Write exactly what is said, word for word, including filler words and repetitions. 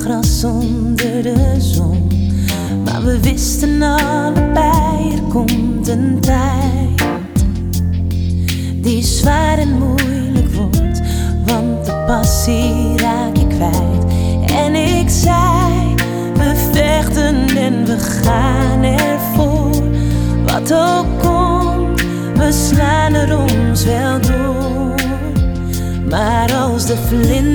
gras onder de zon. Maar we wisten allebei, er komt een tijd die zwaar en moeilijk wordt, want de passie raak ik kwijt. En ik zei, we vechten en we gaan ervoor. Wat ook komt, we slaan er ons wel door. Maar als de vlinder